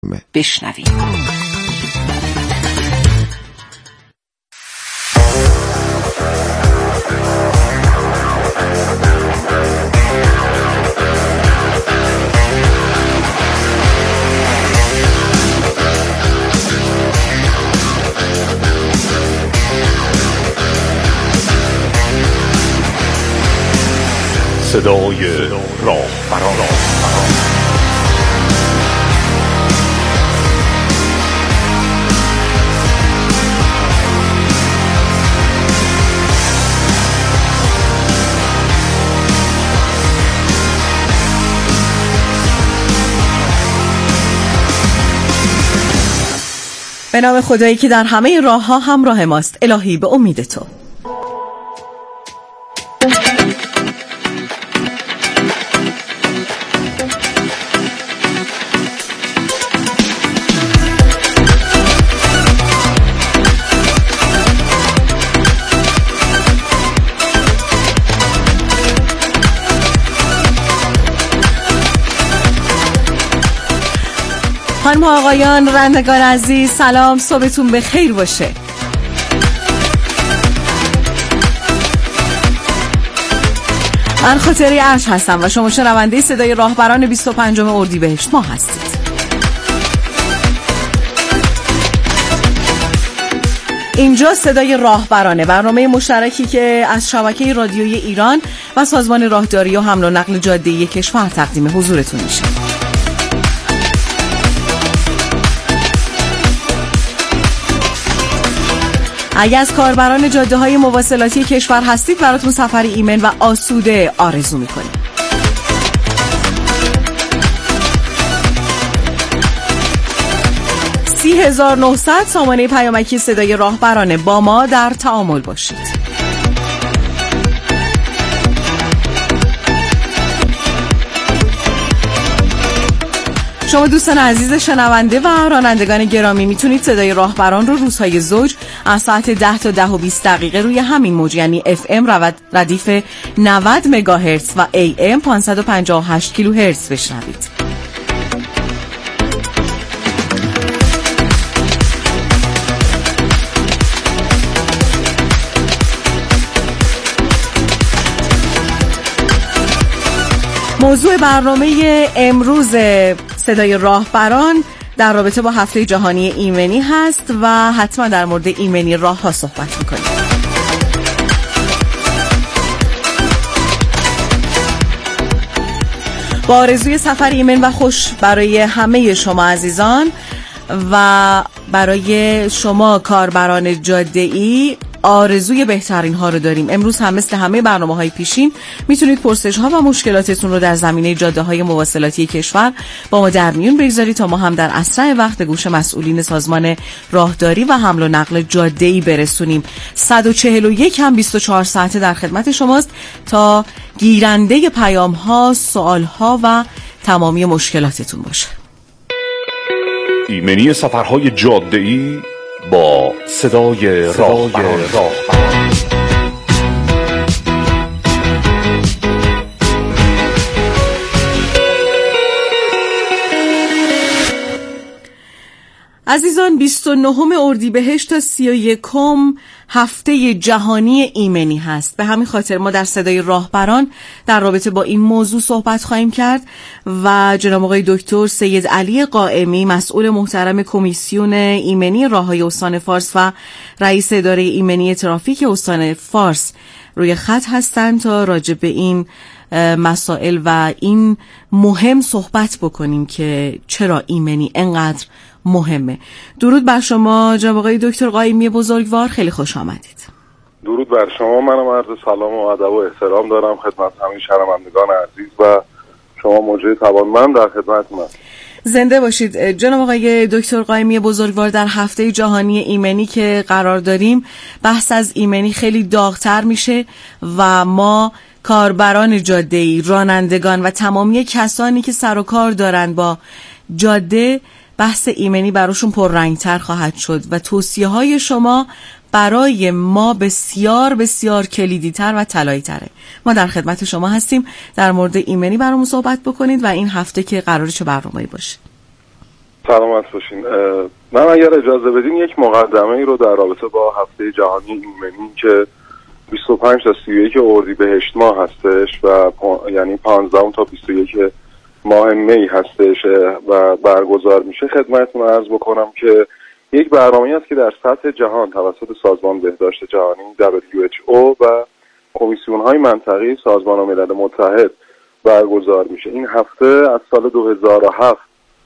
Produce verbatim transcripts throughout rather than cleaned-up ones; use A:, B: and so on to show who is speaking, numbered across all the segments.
A: بشنویم.
B: صدای راهبران.
A: به نام خدایی که در همه راه ها همراه ماست. الهی به امید تو. خانم آقایان، رندگان عزیز، سلام، صبحتون بخیر باشه. من خاطری عرش هستم و شما شنونده صدای راهبران بیست و پنجم اردیبهشت ما هستید. اینجا صدای راهبرانه، برنامه مشترکی که از شبکه رادیویی ایران و سازمان راهداری و حمل و نقل جاده‌ای کشور تقدیم حضورتون میشه. اگر از کاربران جاده‌های مواصلاتی کشور هستید، براتون سفر ایمن و آسوده آرزو می‌کنیم. سی هزار و نهصد سامانه پیامکی صدای راهبرانه، با ما در تعامل باشید. شما دوستان عزیز شنونده و رانندگان گرامی میتونید صدای راهبران رو روزهای زوج از ساعت ده تا ده و بیست دقیقه روی همین موج، یعنی اف ام ردیف نود مگاهرتز و ای ام پانصد و پنجاه و هشت کیلوهرتز بشنوید. موضوع برنامه امروز صدای راهبران در رابطه با هفته جهانی ایمنی هست و حتما در مورد ایمنی راه ها صحبت میکنیم. با آرزوی سفر ایمن و خوش برای همه شما عزیزان و برای شما کاربران جاده‌ای آرزوی بهترین ها رو داریم. امروز هم مثل همه برنامه های پیشین میتونید پرسش ها و مشکلاتتون رو در زمینه جاده های مواصلاتی کشور با ما در میون بگذارید تا ما هم در اسرع وقت گوش مسئولین سازمان راهداری و حمل و نقل جاده‌ای برسونیم. صد و چهل و یک هم بیست و چهار ساعته در خدمت شماست تا گیرنده پیام ها، سوال ها و تمامی مشکلاتتون باشه.
B: ایمنی سفرهای جاده‌ای با صدای راهبران.
A: عزیزان، بیست و نهم اردیبهشت تا سی و یکم هفته جهانی ایمنی هست. به همین خاطر ما در صدای راهبران در رابطه با این موضوع صحبت خواهیم کرد و جناب آقای دکتر سید علی قائمی، مسئول محترم کمیسیون ایمنی راههای استان فارس و رئیس اداره ایمنی ترافیک استان فارس روی خط هستند تا راجع به این مسائل و این مهم صحبت بکنیم که چرا ایمنی انقدر مهمه. درود بر شما جناب آقای دکتر قائمی بزرگوار، خیلی خوش آمدید.
C: درود بر شما. منم عرض سلام و ادب و احترام دارم خدمت همه شنوندگان عزیز و شما مجری توانمند در خدمت من.
A: زنده باشید جناب آقای دکتر قائمی بزرگوار. در هفته جهانی ایمنی که قرار داریم، بحث از ایمنی خیلی داغ‌تر میشه و ما کاربران جاده‌ای، رانندگان و تمامی کسانی که سر و کار دارن با جاده، بحث ایمنی براشون پررنگتر خواهد شد و توصیه های شما برای ما بسیار بسیار کلیدی تر و طلایی تره. ما در خدمت شما هستیم در مورد ایمنی برامون صحبت بکنید و این هفته که قراره چه برنامه‌ای باشه.
C: سلامت باشین. من اگر اجازه بدین یک مقدمه ای رو در رابطه با هفته جهانی ایمنی که بیست و پنج تا سی و یک اردیبهشت ماه هستش و یعنی پانزده تا بیست و یک ماه می هستش و برگزار میشه خدمتتون عرض بکنم که یک برنامه‌ای است که در سطح جهان توسط سازمان بهداشت جهانی دبلیو اچ او و کمیسیون‌های منطقه‌ای سازمان ملل متحد برگزار میشه. این هفته از سال دو هزار و هفت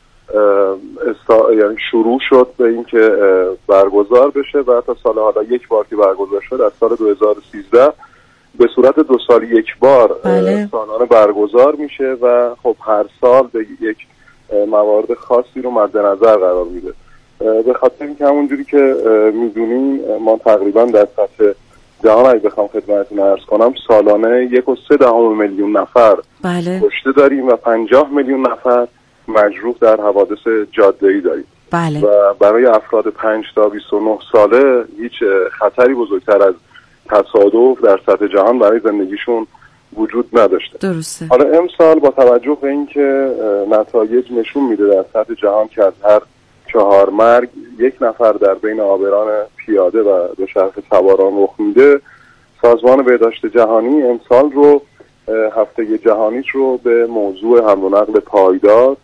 C: استا... یعنی شروع شد به اینکه برگزار بشه و تا سال حالا یک بار که برگزار شد از سال دو هزار و سیزده به صورت دو سال یک بار
A: بله.
C: سالانه برگزار میشه و خب هر سال به یک موارد خاصی رو مد نظر قرار میده. به خاطر اینکه همونجوری که میدونیم ما تقریبا در سطح جهان اگه بخوام خدمتتون عرض کنم سالانه یک و سه دهم میلیون نفر
A: بله.
C: کشته داریم و پنجاه میلیون نفر مجروح در حوادث جاده‌ای داریم.
A: بله.
C: و برای افراد پنج تا بیست و نه ساله هیچ خطری بزرگتر از تصادف در سطح جهان برای زندگیشون وجود نداشته.
A: درسته.
C: حالا امسال با توجه به اینکه نتایج نشون میده در سطح جهان که از هر چهار مرگ یک نفر در بین عابران پیاده و دوچرخه سواران رخ میده، سازمان بهداشت جهانی امسال رو هفته جهانیش رو به موضوع حمل و نقل پایدار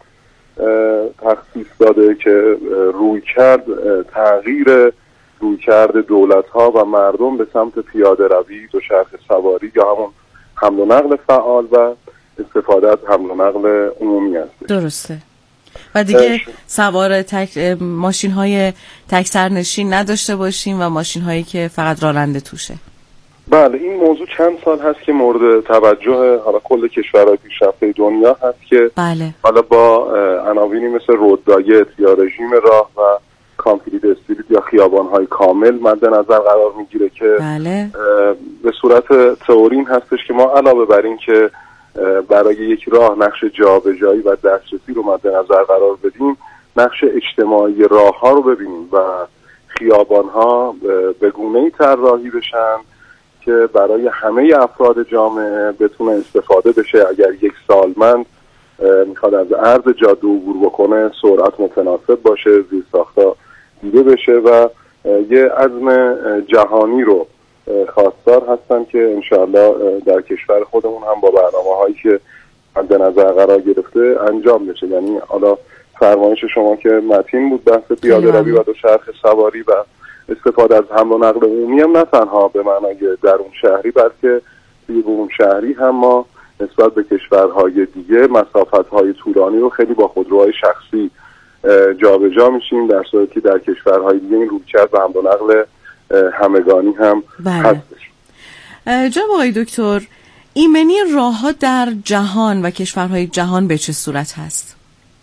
C: تخصیص داده که روی کرد تغییر روی کرد دولت ها و مردم به سمت پیاده روی، دوچرخه سواری یا همون حمل و نقل فعال و استفاده از حمل و نقل عمومی است.
A: درسته. و دیگه سوار تک ماشین های تک سرنشین نداشته باشیم و ماشین هایی که فقط راننده توشه.
C: بله، این موضوع چند سال هست که مورد توجه حالا کل کشورهای پیشرفته دنیا هست که
A: بله.
C: حالا با عناوینی مثل رود دایت یا رژیم راه و کامپلیت استریت یا خیابان‌های کامل مد نظر قرار میگیره که
A: بله.
C: به صورت تئوری هستش که ما علاوه بر این که برای یک راه نقش جابجایی و دسترسی رو مد نظر قرار بدیم، نقش اجتماعی راه‌ها رو ببینیم و خیابان‌ها به گونه‌ای طراحی بشن که برای همه افراد جامعه بتونه استفاده بشه. اگر یک سالمند میخواد از عرض جاده عبور بکنه سرعت متناسب باشه، زیرساخت‌ها دیده بشه و یه عزم جهانی رو خواستار هستن که انشاءالله در کشور خودمون هم با برنامه‌هایی که مد نظر قرار گرفته انجام بشه. یعنی حالا فرمایش شما که متین بود بحث پیاده روی و دوچرخه سواری و استفاده از حمل و نقل عمومی هم نه تنها به معنای درون شهری بلکه توی برون شهری هم ما نسبت به کشورهای دیگه مسافت‌های طولانی رو خیلی با خودروهای شخصی جابجا میشیم، در صورتی که در کشورهای دیگه این رویکرد به حمل و نقل همگانی هم
A: بله.
C: هستش.
A: جناب آقای دکتر، ایمنی راه‌ها در جهان و کشورهای جهان به چه صورت هست؟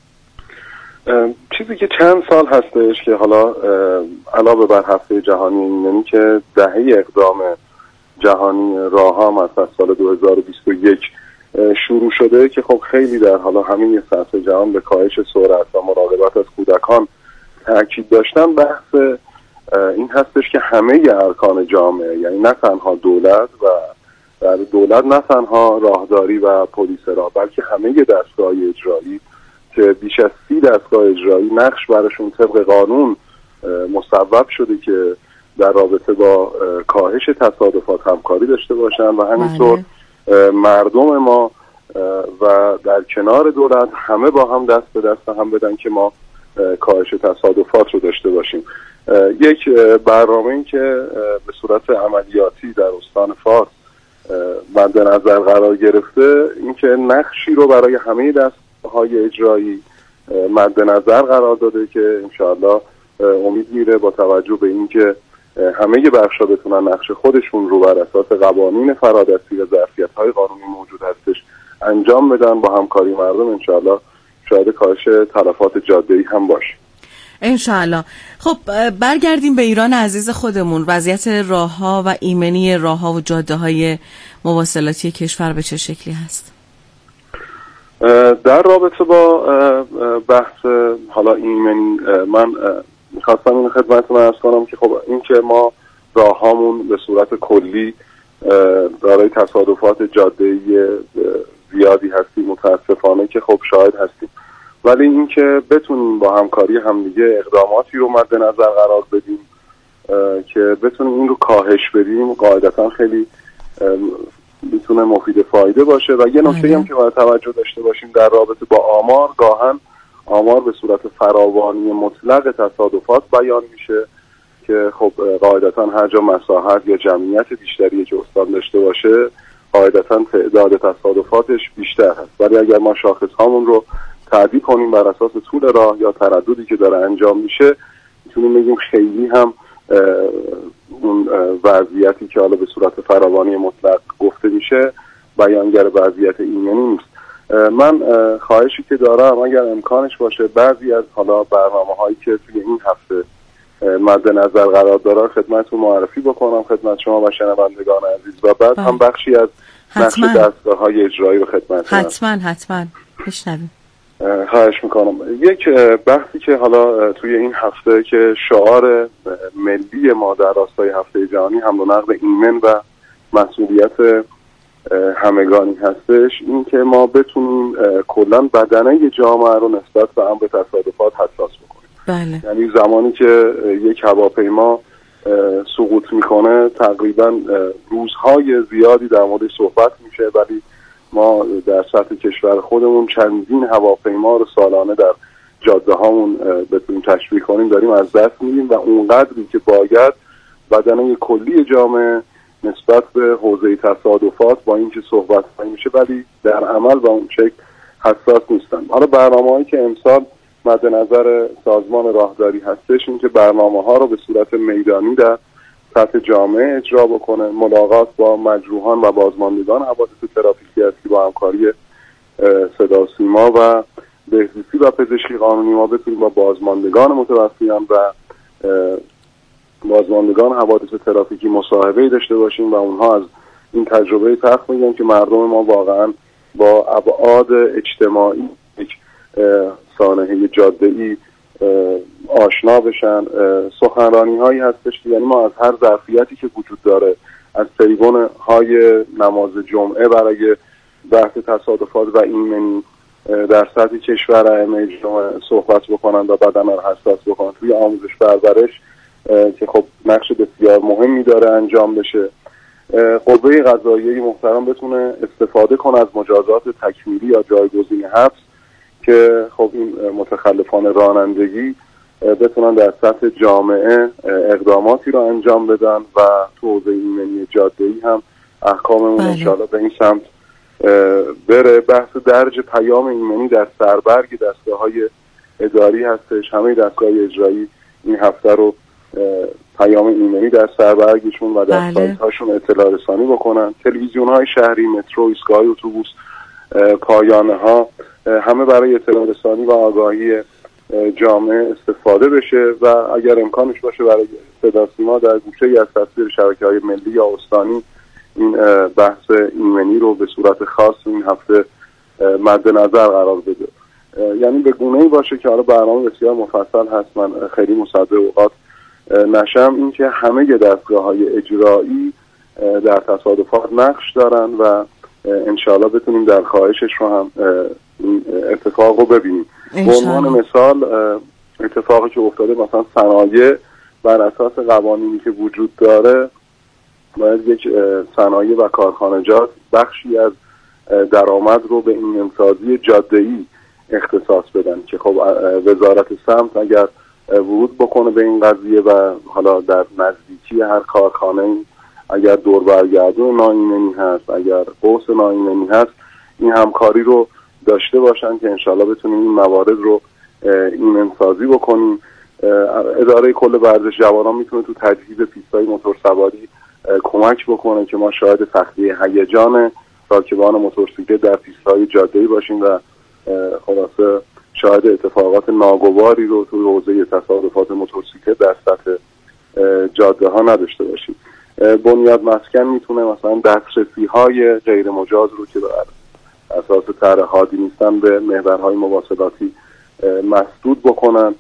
C: چیزی که چند سال هستش که حالا علاوه بر هفته جهانی ایمنی که دهه اقدام جهانی راه‌ها از سال دو هزار و بیست و یک شروع شده که خب خیلی در حالا همین سطح جهان به کاهش سرعت و مراقبت از کودکان تاکید داشتن، بحث این هستش که همه ارکان جامعه، یعنی نه تنها دولت و در دولت نه تنها راهداری و پلیس راه بلکه همه دستگاه اجرایی که بیش از سی دستگاه اجرایی نقش براشون طبق قانون مصوب شده که در رابطه با کاهش تصادفات همکاری داشته باشن و همینطور مردم ما و در کنار دولت همه با هم دست به دست هم بدن که ما کاهش تصادفات رو داشته باشیم. یک برنامه این که به صورت عملیاتی در استان فارس مد نظر قرار گرفته، این که نقشی رو برای همه دستهای اجرایی مد نظر قرار داده که انشاءالله امید میره با توجه به این که همه بخشا بتونن نقش خودشون رو بر اساس قوانین فرادستی و ظرفیت‌های قانونی موجود هستش انجام بدن، با همکاری مردم انشاءالله شاید کاهش تلفات جاده‌ای هم باشه
A: انشاءالله. خب برگردیم به ایران عزیز خودمون. وضعیت راه‌ها و ایمنی راه‌ها و جاده‌های مواصلاتی کشور به چه شکلی هست؟
C: در رابطه با بحث حالا ایمنی من میخواستم این خدمتتون عرض کنم که خب این که ما راه‌هامون به صورت کلی دارای تصادفات جاده‌ای زیادی هستیم متاسفانه که خب شاهد هستیم ولی اینکه بتونیم با همکاری همدیگه اقداماتی رو مد نظر قرار بدیم که بتونیم این رو کاهش بدیم، قاعدتا خیلی میتونه مفید فایده باشه. و یه نکته هم که باید توجه داشته باشیم در رابطه با آمار، گاهن آمار به صورت فراوانی مطلق تصادفات بیان میشه که خب قاعدتا هر جا مساحت یا جمعیت بیشتری که استان داشته باشه قاعدتا تعداد تصادفاتش بیشتر هست. ولی اگر ما شاخص هامون رو تعدیل کنیم بر اساس طول راه یا ترددی که داره انجام میشه، میتونیم بگیم خیلی هم اون وضعیتی که حالا به صورت فراوانی مطلق گفته میشه بیانگر وضعیت ایمنی نیست. من خواهشی که دارم اگر امکانش باشه بعضی از حالا برنامه هایی که توی این هفته مد نظر قرار داره خدمتتون معرفی بکنم خدمت شما و شنوندگان عزیز و بعد هم بخشی از نقش دستگاه های اجرایی رو خدمتتون
A: حتما حتما بشنویم.
C: خواهش میکنم. یک بحثی که حالا توی این هفته که شعار ملی ما در راستای هفته جهانی حمل و نقل ایمن و مسئولیت همگانی هستش، این که ما بتونیم کلا بدنه جامعه رو نسبت به امر تصادفات حساس بکنیم.
A: بله.
C: یعنی زمانی که یک هواپیما سقوط میکنه تقریبا روزهای زیادی در مورد صحبت میشه، ولی ما در سطح کشور خودمون چندین هواپیما رو سالانه در جاده هامون بتونیم تشبیه کنیم داریم از دست میدیم و اونقدری که باید بدنه کلی جامعه نسبت به حوزه تصادفات با اینکه صحبت میشه ولی در عمل با اون شکل حساس نیستن. حالا برنامه‌هایی که امسال مد نظر سازمان راهداری هستش این که برنامه ها رو به صورت میدانی در سطح جامعه اجرا بکنه، ملاقات با مجروحان و بازماندگان حوادث ترافیکی است که با همکاری صدا و سیما و بهزیستی و پزشکی قانونی ما بتونیم با بازماندگان متوفیان و بازماندگان حوادث ترافیکی مصاحبه داشته باشیم و اونها از این تجربه تلخ میگن که مردم ما واقعا با ابعاد اجتماعی یک سانحه جاده‌ای آشنا بشن. سخنرانی هایی هستش که یعنی ما از هر ظرفیتی که وجود داره از تریبون های نماز جمعه برای بحث تصادفات و ایمنی در سطح کشور ائمه جمعه صحبت بکنن و بدن رو حساس بکنن توی آموزش پرورش که خب نقش بسیار مهمی داره انجام بشه. قوه قضاییه محترم بتونه استفاده کنه از مجازات تکمیلی یا جایگزین حبس که خب این متخلفان رانندگی بتونن در سطح جامعه اقداماتی رو انجام بدن و تو حوزه ایمنی جاده‌ای هم احکاممون انشاءالله به این سمت بره. بحث درج پیام ایمنی در سربرگ دستگاه‌های اداری هستش. همه دستگاه اجرایی این هفته رو پیام ایمنی در سربرگشون و در سایت‌هاشون اطلاع رسانی بکنن. تلویزیون‌های شهری، مترو، ایستگاه اتوبوس، پایانه‌ها همه برای اطلاع رسانی و آگاهی جامعه استفاده بشه و اگر امکانش باشه برای صدا سیما در گوشه‌ای از تصویر شبکه‌های ملی یا استانی این بحث ایمنی رو به صورت خاص این هفته مد نظر قرار بده. یعنی به گونه‌ای باشه که حالا برنامه بسیار مفصل هست، من خیلی مصدق اوقات نشم، این که همه دستگاه‌های اجرایی در تصادفات نقش دارن و انشاءالله بتونیم در خواهشش رو هم این اتفاق رو ببینیم. به عنوان مثال اتفاقی که افتاده مثلا صنایع بر اساس قوانینی که وجود داره باید یک صنایع و کارخانجات بخشی از درآمد رو به ایمنسازی جاده‌ای اختصاص بدن که خب وزارت سمت اگر ورود بکنه به این قضیه و حالا در نزدیکی هر کارخانه اگر دور برگردون ناایمنی هست، اگر قوس ناایمنی هست، این همکاری رو داشته باشن که انشالله بتونیم این موارد رو ایمنسازی بکنیم. اداره کل ورزش جوانان میتونه تو تجهیز پیست‌های موتورسواری کمک بکنه که ما شاهد تخلیه هیجان راکبان موتورسیکلت در پیست‌های جاده‌ای باشیم و خلاصه شاهد اتفاقات ناگواری رو تو حوزه تصادفات موتورسیکلت در سطح جاده ها نداشته باشیم. بنیاد مسکن میتونه مثلا دسترسی‌های غیر مجاز رو که بر اساس طرح هادی نیستن به محورهای مواصلاتی مسدود بکنن.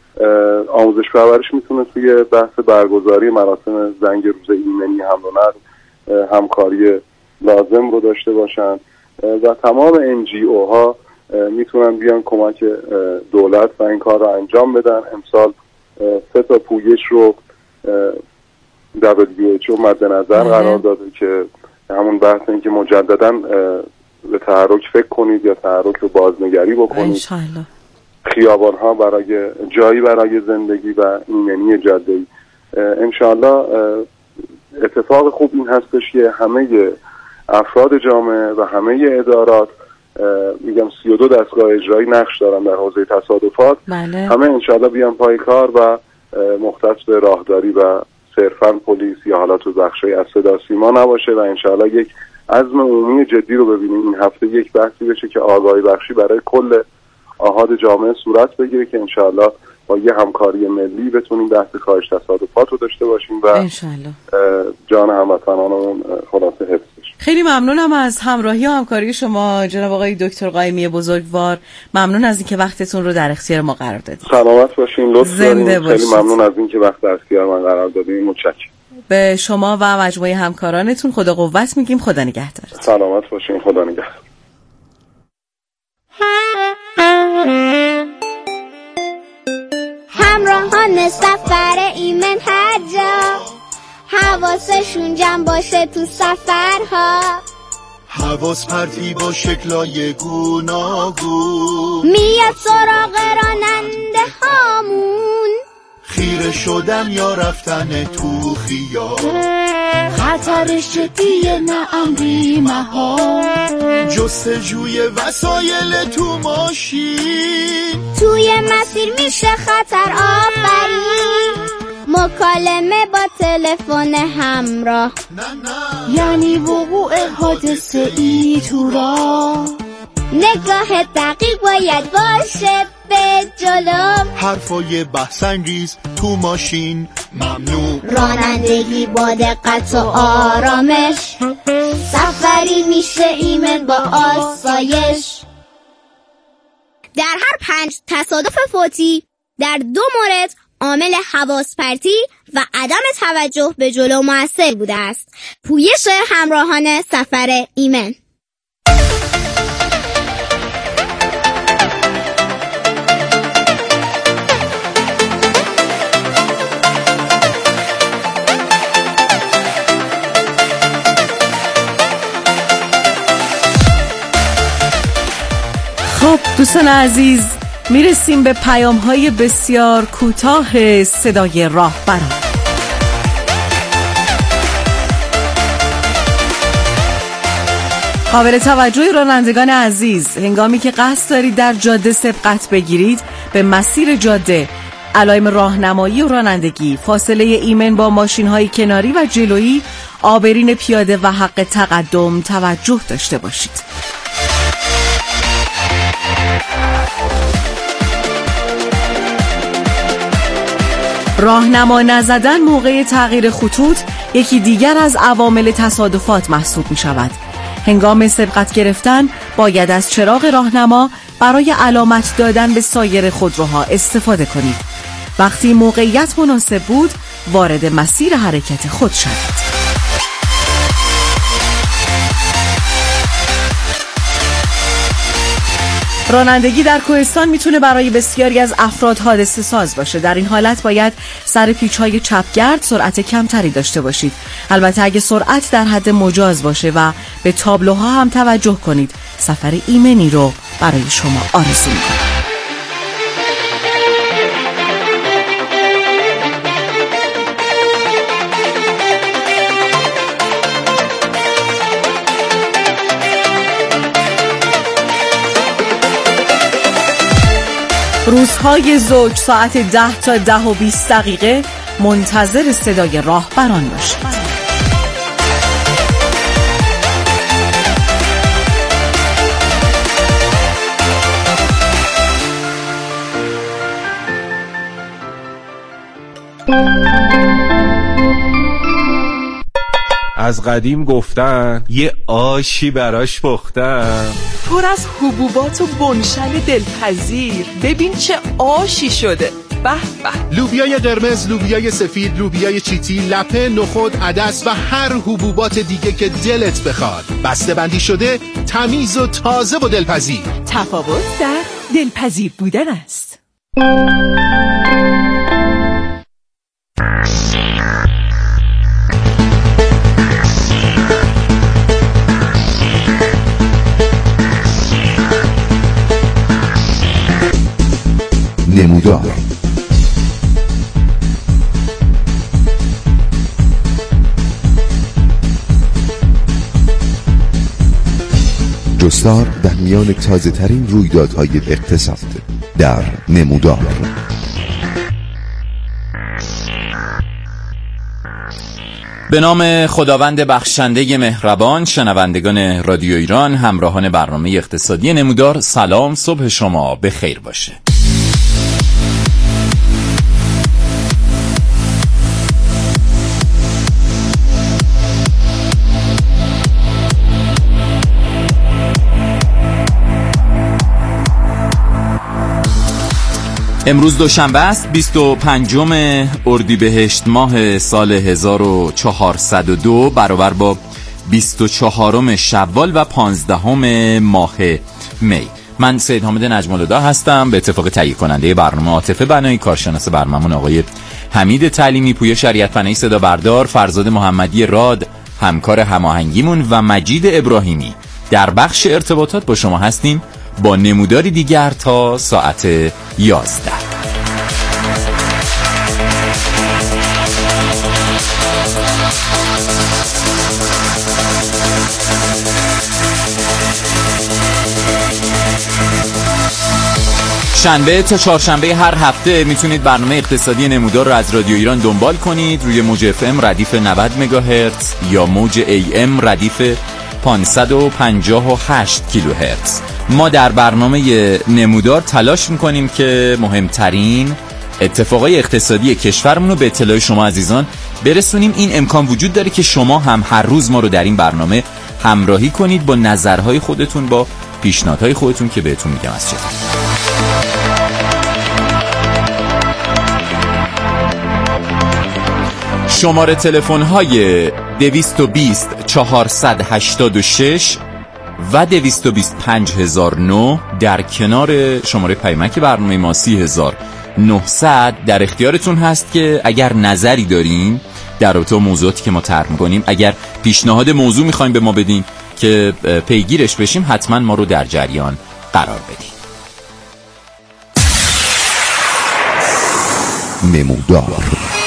C: آموزش پرورش میتونه توی بحث برگزاری مراسم زنگ روز ایمنی حمل و نقل همکاری لازم رو داشته باشن و تمام ان جی او ها میتونن بیان کمک دولت و این کار رو انجام بدن. امسال سه تا پویش رو دبلیو اچ او مد نظر قرار داده که همون بحث این که مجددا به تحرک فکر کنید یا تحرک رو بازنگری بکنید.
A: انشالله.
C: خیابان ها برای جایی برای زندگی و ایمنی جاده‌ای. انشالله اتفاق خوب این هستش که همه افراد جامعه و همه ادارات، میگم سی و دو دستگاه اجرایی نقش دارن در حوزه تصادفات.
A: بله.
C: همه انشالله بیان پای کار و مختص به راهداری و صرفاً پلیس یا حالا تو بخشای از صدا سیما نباشه و انشالله یک عزم عمومی جدی رو ببینیم. این هفته یک بحثی بشه که آگاهی بخشی برای کل آحاد جامعه صورت بگیره که انشالله با یه همکاری ملی بتونیم بحث کاهش تصادفات رو داشته باشیم و
A: انشالله
C: جان هموطنانمون خلاصه حفظ بشه.
A: خیلی ممنونم از همراهی و همکاری شما جناب آقای دکتر قایمی بزرگوار. ممنون از اینکه وقتتون رو در اختیار ما قرار دادید.
C: سلامت باشین. لطف دارین. خیلی ممنون از اینکه وقت در اختیار من قرار دادین. متشکرم.
A: به شما و مجموعه همکارانتون خدا قوت میگیم. خدا نگهدارت.
C: سلامت باشین. خدا نگهدار.
D: همراهان سفر ایمن هر جا، حواسشون جمع باشه تو سفرها،
E: حواس پرتی با شکلای گوناگون
D: میاد سراغ راننده هامون،
E: خیره شدم یا رفتن تو خیال،
D: خطرش جدیه نه امری محال،
E: جستجوی وسایل تو ماشین،
D: توی مسیر میشه خطر آفرین، مکالمه با تلفن همراه
E: نه نه
D: یعنی وقوع حادثه ای تو راه، نگاه دقیق باید باشه به جلو،
E: حرفای بحث‌انگیز تو ماشین ممنوع،
D: رانندگی با دقت و آرامش، سفری میشه ایمن با آسایش. در هر پنج تصادف فوتی در دو مورد عامل حواس پرتی و عدم توجه به جلو مؤثر بوده است. پویش همراهان سفر ایمن.
A: خب دوستان عزیز، میرسیم به پیام‌های بسیار کوتاه صدای راهبران. قابل توجه رانندگان عزیز، هنگامی که قصد دارید در جاده سبقت بگیرید، به مسیر جاده، علائم راهنمایی و رانندگی، فاصله ایمن با ماشین‌های کناری و جلویی، آبرین پیاده و حق تقدم توجه داشته باشید. راهنما نزدن موقع تغییر خطوط یکی دیگر از عوامل تصادفات محسوب می شود. هنگام سبقت گرفتن باید از چراغ راهنما برای علامت دادن به سایر خودروها استفاده کنید. وقتی موقعیت مناسب بود، وارد مسیر حرکت خود شوید. رانندگی در کوهستان میتونه برای بسیاری از افراد حادثه ساز باشه. در این حالت باید سر پیچ‌های چپگرد سرعت کمتری داشته باشید. البته اگه سرعت در حد مجاز باشه و به تابلوها هم توجه کنید. سفر ایمنی رو برای شما آرزو می‌کنم. روزهای زوج ساعت ده تا ده و بیست دقیقه منتظر صدای راهبران باشید.
F: از قدیم گفتن یه آشی براش پختم،
G: پر از حبوبات و بنشل دلپذیر. ببین چه آشی شده. به به.
H: لوبیای قرمز، لوبیای سفید، لوبیای چیتی، لپه، نخود، عدس و هر حبوبات دیگه که دلت بخواد. بسته بندی شده، تمیز و تازه و دلپذیر.
G: تفاوت در دلپذیر بودن است.
I: نمودار جستار در میان تازه ترین رویدادهای اقتصاد در نمودار.
F: به نام خداوند بخشنده مهربان، شنوندگان رادیو ایران، همراهان برنامه اقتصادی نمودار، سلام، صبح شما بخیر باشه. امروز دوشنبه است، بیست و پنجم اردیبهشت ماه سال هزار و چهارصد و دو، برابر با بیست و چهارم شوال و پانزدهم ماه می. من سید حامد نجم‌الهدی هستم، به اتفاق تهیه کننده برنامه عاطفه بنایی، کارشناس برنامه‌مون آقای حمید تعلیمی، پویا شریعت پناهی صدا بردار، فرزاد محمدی راد همکار هماهنگیمون و مجید ابراهیمی در بخش ارتباطات با شما هستیم با نموداری دیگر تا ساعت یازده. شنبه تا چهارشنبه هر هفته میتونید برنامه اقتصادی نمودار رو از رادیو ایران دنبال کنید روی موج اف ام ردیف نود مگاهرتز یا موج ای ام ردیف پانصد و پنجاه و هشت کیلوهرتز. ما در برنامه نمودار تلاش میکنیم که مهمترین اتفاقای اقتصادی کشورمون رو به اطلاع شما عزیزان برسونیم. این امکان وجود داره که شما هم هر روز ما رو در این برنامه همراهی کنید با نظرهای خودتون، با پیشنهادهای خودتون که بهتون میگم از چه. شماره تلفن های دویست و بیست چهارصد و هشتاد و شش و دویست و بیست پنج هزار و نه در کنار شماره پیمک برنامه ما سی هزار و نهصد در اختیارتون هست که اگر نظری دارین در رابطه با موضوعاتی که ما طرح می‌کنیم، اگر پیشنهاد موضوع می‌خوایم به ما بدین که پیگیرش بشیم، حتما ما رو در جریان قرار بدین.
I: نمودار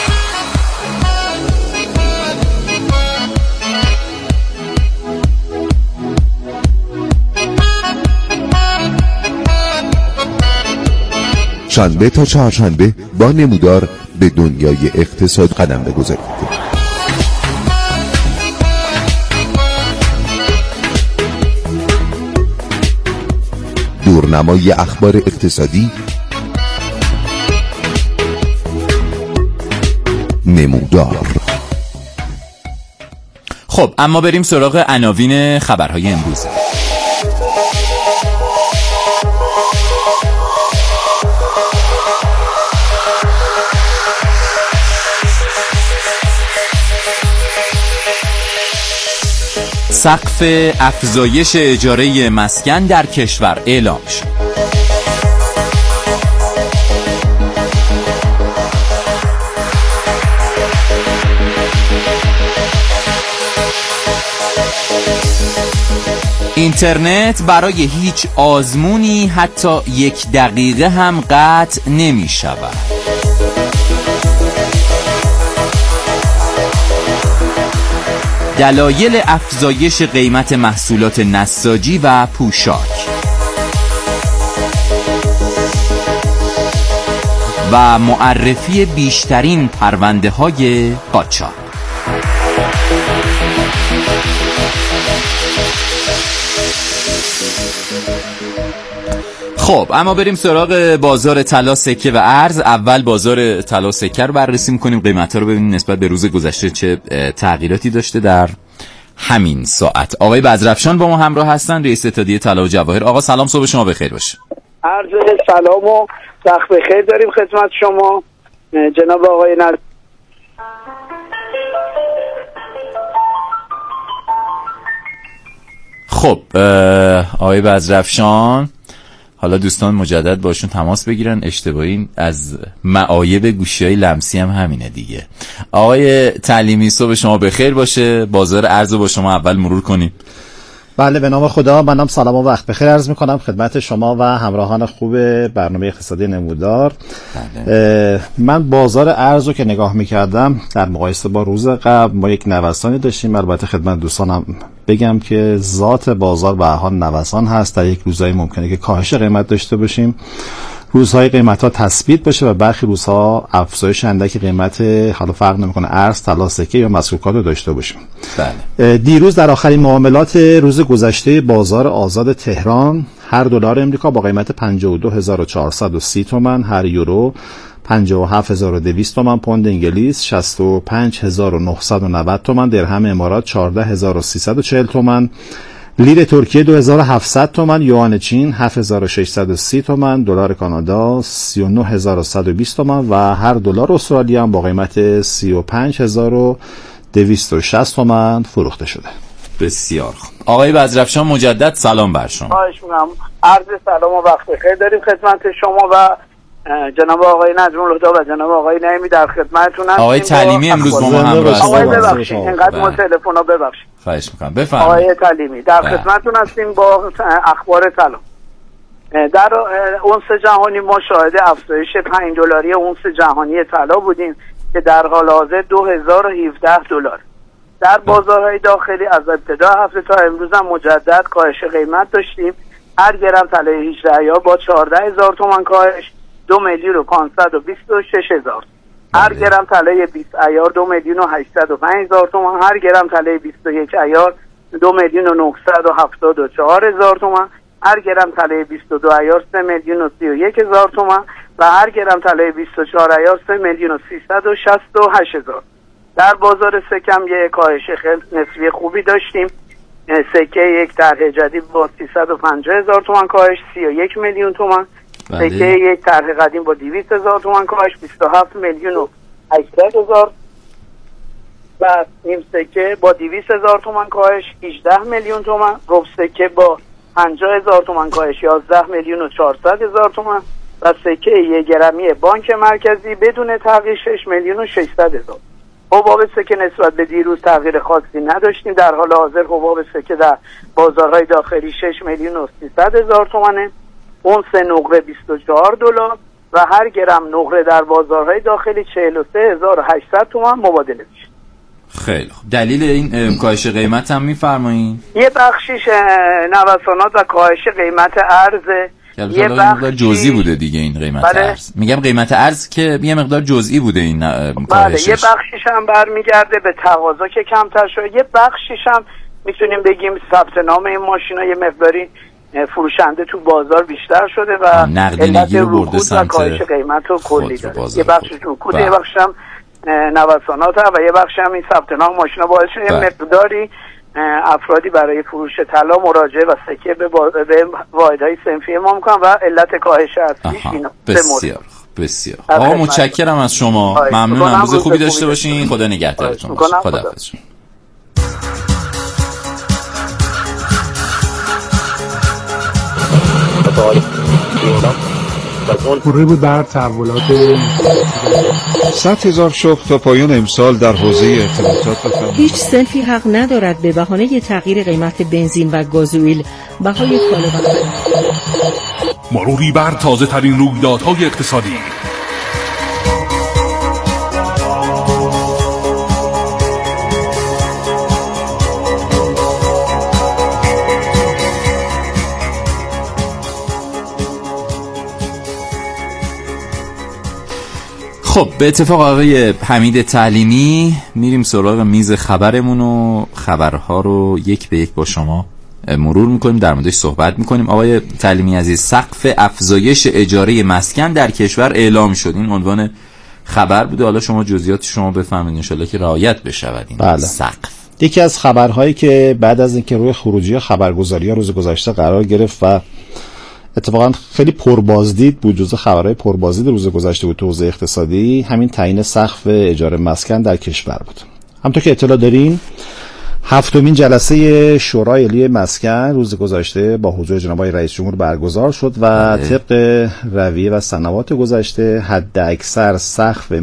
I: شنبه تا چهارشنبه با نمودار به دنیای اقتصاد قدم بگذارید. دورنمای اخبار اقتصادی، نمودار.
F: خب اما بریم سراغ عناوین خبرهای امروز. سقف افزایش اجاره مسکن در کشور اعلام شد. اینترنت برای هیچ آزمونی حتی یک دقیقه هم قطع نمی شود. دلایل افزایش قیمت محصولات نساجی و پوشاک و معرفی بیشترین پرونده های قاچاق. خب اما بریم سراغ بازار طلا، سکه و ارز. اول بازار طلا سکه رو بررسی می‌کنیم، قیمت‌ها رو ببینیم نسبت به روز گذشته چه تغییراتی داشته در همین ساعت. آقای بزرفشان با ما همراه هستن، رئیس اتحادیه طلا و جواهر. آقا سلام، صبح شما بخیر باشه.
J: عرض سلام و وقت بخیر داریم خدمت شما جناب آقای نر.
F: خب آقای بزرفشان، حالا دوستان مجدد باشون تماس بگیرن، اشتباهی از معایب گوشی‌های لمسی هم همینه دیگه. آقای تعلیمی صبح شما بخیر باشه، بازار ارز رو با شما اول مرور کنیم.
K: بله به نام خدا، منم سلام و وقت بخیر عرض میکنم خدمت شما و همراهان خوب برنامه اقتصادی نمودار. بله. من بازار ارز رو که نگاه میکردم در مقایسه با روز قبل ما یک نوسانی داشتیم. البته خدمت دوستانم بگم که ذات بازار به حال نوسان هست، در یک روزایی ممکنه که کاهش قیمت داشته باشیم، روزهای قیمت ها تثبیت بشه و برخی روزها افزایش اندکی قیمت، حالا فرق نمیکنه ارز، طلا، سکه یا مسکوکات رو داشته باشیم. بله. دیروز در آخرین معاملات روز گذشته بازار آزاد تهران هر دلار امریکا با قیمت پنجاه و دو هزار و چهارصد و سی تومان، هر یورو پنجاه و هفت هزار و دویست تومان، پوند انگلیس شصت و پنج هزار و نهصد و نود تومان، درهم امارات چهارده هزار و سیصد و چهل تومان، لیر ترکیه دو هزار و هفتصد تومان، یوان چین هفت هزار و ششصد و سی تومان، دلار کانادا سی و نه هزار و صد و بیست تومان و هر دلار استرالیا هم با قیمت سی و پنج هزار و دویست و شصت تومان فروخته شده.
F: بسیار خوب. آقای بزرفشان مجدد سلام بر شما.
J: خواهش می‌کنم. عرض سلام و وقت بخیر داریم خدمت شما و جناب آقای نجم الهدا و جناب آقای نعیمی در خدمتتون هستیم.
F: آقای تعلیمی امروز با ما همراه هستند.
J: آقای ببخشید اینقدر ما تلفن‌ها ببخشید.
F: خواهش می‌کنم بفرمایید.
J: آقای تعلیمی در خدمتتون هستیم با اخبار طلا. در اونس جهانی ما شاهد افزایش پنج دلاری اونس جهانی طلا بودیم که در حال حاضر دو هزار و هفده دلار. در بازارهای داخلی از ابتدا هفته تا امروز هم مجدد کاهش قیمت داشتیم. هر گرم طلای هجده عیار با چهارده هزار تومان کاهش دو میلیون و پانصد و بیست و شش هزار. هر گرم طلای بیست عیار دو میلیون و هشتصد و پنج هزار تومان. هر گرم طلای بیست و یک عیار دو میلیون و نهصد و هفتاد و چهار هزار تومان. هر گرم طلای بیست و دو عیار سه میلیون و سی و یک هزار تومان و هر گرم طلای بیست و چهار عیار سه میلیون و سیصد و شصت و هشت هزار. در بازار سکه هم یک کاهش خیلی نسبی خوبی داشتیم. سکه یک طرح جدید با سیصد و پنجاه هزار تومان کاهش سی و یک میلیون تومان. سکه یک طرح قدیم با دویست هزار تومان کاهش بیست و هفت میلیون و هشتصد هزار و نیم سکه با دویست هزار تومان کاهش هجده میلیون تومان. ربع سکه با پنجاه هزار تومان کاهش یازده میلیون و چهارصد هزار تومان و سکه یک گرمی بانک مرکزی بدون تغییر شش میلیون و ششصد هزار. حباب سکه نسبت به دیروز تغییر خاصی نداشتیم. در حال حاضر حباب سکه در بازارهای داخلی شش میلیون و سیصد هزار تومانه. اونس نقره بیست و چهار دلار و هر گرم نقره در بازارهای داخلی چهل و سه هزار و هشتصد تومان مبادله میشه.
F: خیلی خوب. دلیل این کاهش قیمت هم میفرمایید؟
J: یه بخشیش نوسانات و کاهش قیمت ارز،
F: یه مقدار جزئی بوده دیگه این قیمت بله. ارز. میگم قیمت ارز که یه مقدار جزئی بوده این کاهشش.
J: بله یه بخشیش هم برمیگرده به تقاضا که کمتر شده، یه بخشیش هم میتونیم بگیم ثبت نام این ماشینا یه مقداری فروشنده تو بازار بیشتر شده و
F: نقدینگی رو برده سمت
J: کاهش قیمت رو کلی داره. یه بخشش رکود، یه بخش هم نوسانات و یه بخش هم این ثبت نام ماشینا باعث شده یه مقداری افرادی برای فروش طلا مراجعه و سکه به, با... به واحدهای صنفی ما میکنن و علت کاهش اصلیش اینا.
F: بسیار بسیار آقا متشکرم از شما، ممنونم، روز خوبی داشته باشین، خدا نگهدارتون باشه. خداحافظ.
L: پوره بود بر تحولات
M: صد هزار شغل تا پایان امسال در حوزه ارتباطات و
N: هیچ سلفی حق ندارد به بهانه تغییر قیمت بنزین و گازوئیل بهای کالا
B: مروری بر تازه ترین رویدادهای اقتصادی.
F: خب به اتفاق آقای حمید تعلیمی میریم سراغ میز خبرمون و خبرها رو یک به یک با شما مرور میکنیم، در موردش صحبت میکنیم. آقای تعلیمی عزیز، سقف افزایش اجاره مسکن در کشور اعلام شد، این عنوان خبر بوده، حالا شما جزئیات شما بفرمایید ان شاءالله که رعایت بشود این بله. سقف
K: یکی از خبرهایی که بعد از اینکه روی خروجی خبرگزاری‌ها روز گذشته قرار گرفت و اتفاقا خیلی پربازدید بود، جزو خبرهای پربازدید روز گذشته بود تو حوزه اقتصادی، همین تعیین سقف اجاره مسکن در کشور بود. همونطور که اطلاع دارین هفتمین جلسه شورای عالی مسکن روز گذشته با حضور جناب آقای رئیس جمهور برگزار شد و طبق رویه و سنوات گذشته حد اکثر سقف